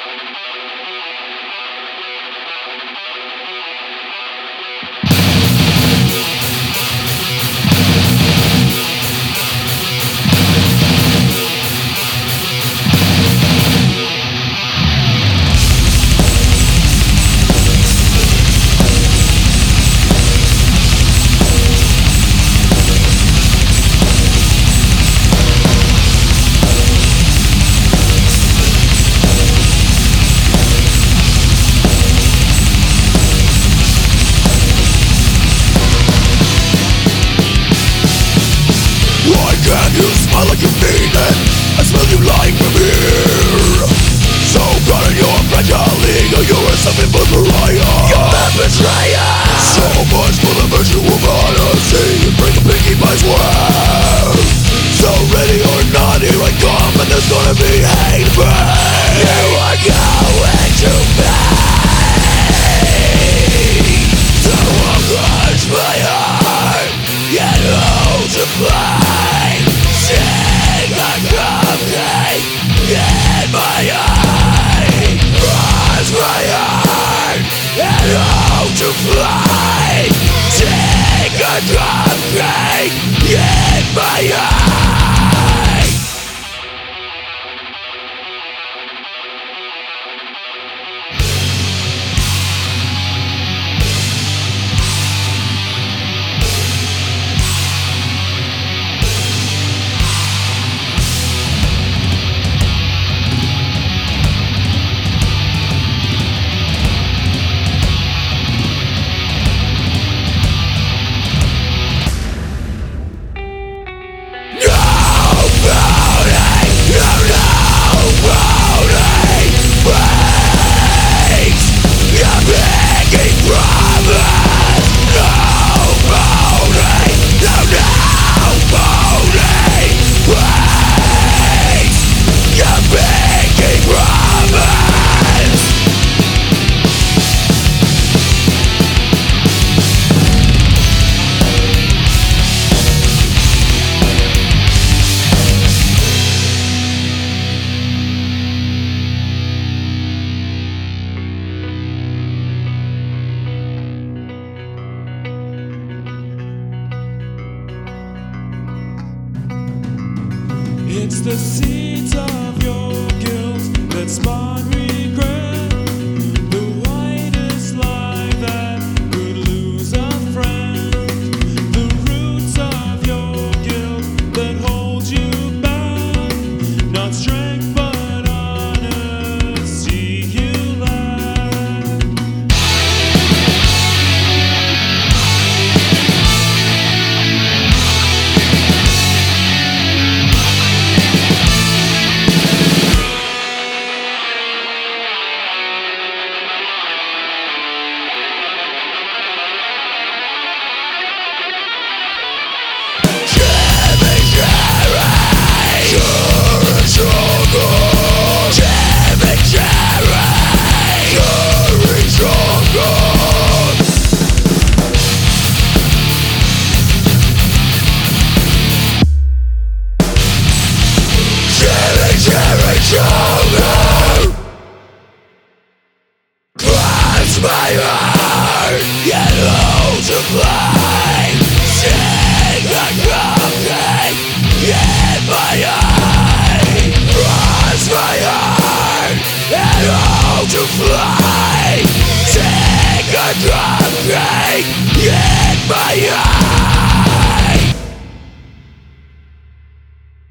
Can you smell like you mean it? I smell you lying from here. So proud of your fragile ego. You're a something but pariah. You're a betrayer. So much for the virtue of honesty. Bring the pinky pies well. So ready or not, here I come, and there's gonna be hate for me. You are going to pay. So I'll crush my heart. Get out to play. Sing a cupcake in my eye. Cross my heart and out to fly. Sing a cupcake in my eye. It's the seeds of your guilt that spawn regret. The whitest lie that could lose a friend. The roots of your guilt that hold you back. Not strength but honesty you lack. Cross my heart, get out to play. Sing a cupcake in my eye. Cross my heart, get out to fly. Sing a cupcake in my eye.